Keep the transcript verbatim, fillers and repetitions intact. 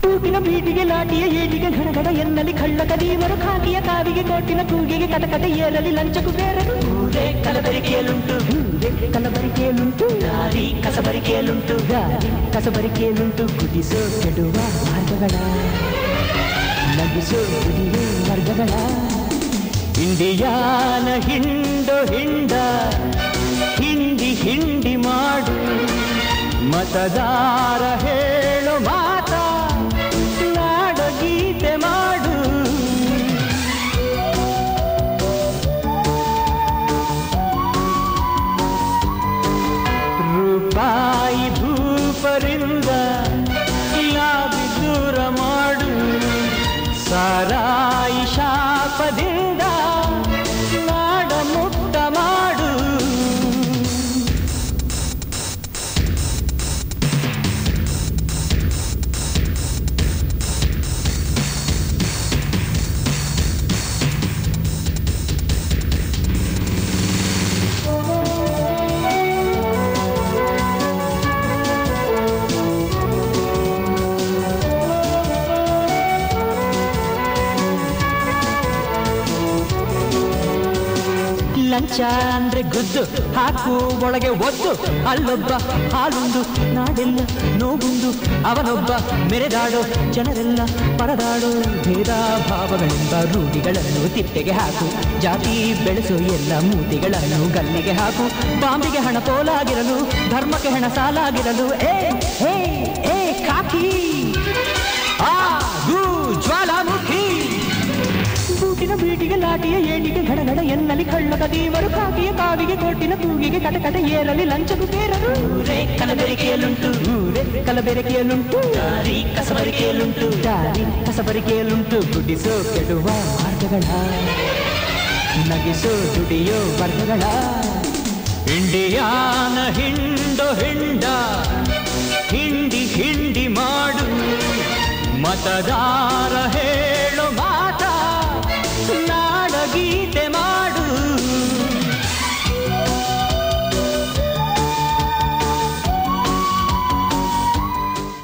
ತೂಟಿನ ಬೀಟಿಗೆ ಲಾಟಿಯ ಏಟಿಗೆ ಘನಘನ ಎನ್ನಲಿ ಕಳ್ಳ ಕದೀವರು ಖಾಕಿಯ ಕಾವಿಗೆ ಕೋಟಿನ ಕೂಗಿಗೆ ಕಟಕಟ ಏರಲಿ ಲಂಚಕು ಬೇರರು ಊರೇ ಕಲಬರಿಕೆಯಲ್ಲುಂಟು ಊರೇ ಕಲಬರಿಕೆಯಲ್ಲುಂಟು ದಾರಿ ಕಸಬರಿಕೆಯಲ್ಲುಂಟು ದಾರಿ ಕಸಬರಿಕೆಯಲ್ಲುಂಟು ಕುದಿಸೋ ಕೆಡುವ ಮಾರ್ಗಗಳ ನಗಿಸೋ ಕುಡಿಯೋ ವರ್ಗಗಳ ಇಂಡಿಯಾನ ಹಿಂಡು ಹಿಂಡ ಹಿಂಡಿ ಹಿಂಡಿ ಮಾಡು ಮತದಾರ ಹೇಳು ಮಾತ ನಾಡ ಗೀತೆ ಮಾಡು ರೂಪಾಯಿ ಭೂಪರಿಂದ ಲಾಭಿ ದೂರ ಮಾಡು ಸಾರಾಯಿ ಶಾಪದಿಂದ ನಾಡ ಮುಕ್ತ ಮಾಡು ಲಂಚ ಅಂದ್ರೆ ಗುದ್ದು ಹಾಕು ಒಳಗೆ ಒದ್ದು ಅಲ್ಲೊಬ್ಬ ಹಾಲುಂಡು ನಾಡೆಲ್ಲ ನೋಗುಂಡು ಅವನೊಬ್ಬ ಮೆರೆದಾಡೋ ಜನರೆಲ್ಲ ಪರದಾಡೋ ಭೇದ ಭಾವಗಳೆಂಬ ರೂಢಿಗಳನ್ನು ತಿಪ್ಪೆಗೆ ಹಾಕು ಜಾತಿ ಬೆಳೆಸೋ ಎಲ್ಲ ಮೂತಿಗಳನ್ನು ಗಲ್ಲಿಗೆ ಹಾಕು ಬಾಂಬಿಗೆ ಹಣ ಪೋಲಾಗಿರಲು ಧರ್ಮಕ್ಕೆ ಹಣ ಸಾಲಾಗಿರಲು ಏ ಏ ಏ ಕಾಕಿ ಆ ಗು ಜ್ವಾಲಾಮುಖಿ ಬೂಟಿನ ಬೀಟಿಗೆ ಲಾಟಿಯ ಏಟಿಗೆ ಘಡಗಡ ಎನ್ನಲಿ ಕಳ್ಳ ಕದೀವರು ಕಾಕಿಯ ಕಾವಿಗೆ ಕೋಟಿನ ಕೂಗಿಗೆ ಕಟಕಟ ಏರಲಿ ಲಂಚಕು ಬೇರರು ಊರೇ ಕಲಬೆರಕೆಯಲ್ಲುಂಟು ಊರೇ ಕಲಬೆರಕೆಯಲ್ಲುಂಟು ದಾರಿ ಕಸಬರಿಕೆಯಲ್ಲುಂಟು ದಾರಿ ಕಸಬರಿಕೆಯಲ್ಲುಂಟು ಗುಡಿಸೋ ಕೆಡುವ ಮಾರ್ಗಗಳ ನಗಿಸೋ ದುಡಿಯೋ ವರ್ಗಗಳ ಇಂಡಿಯಾನ ಹಿಂಡು ಹಿಂಡ ಹಿಂಡಿ ಹಿಂಡಿ ಮಾಡು ಮತದಾರ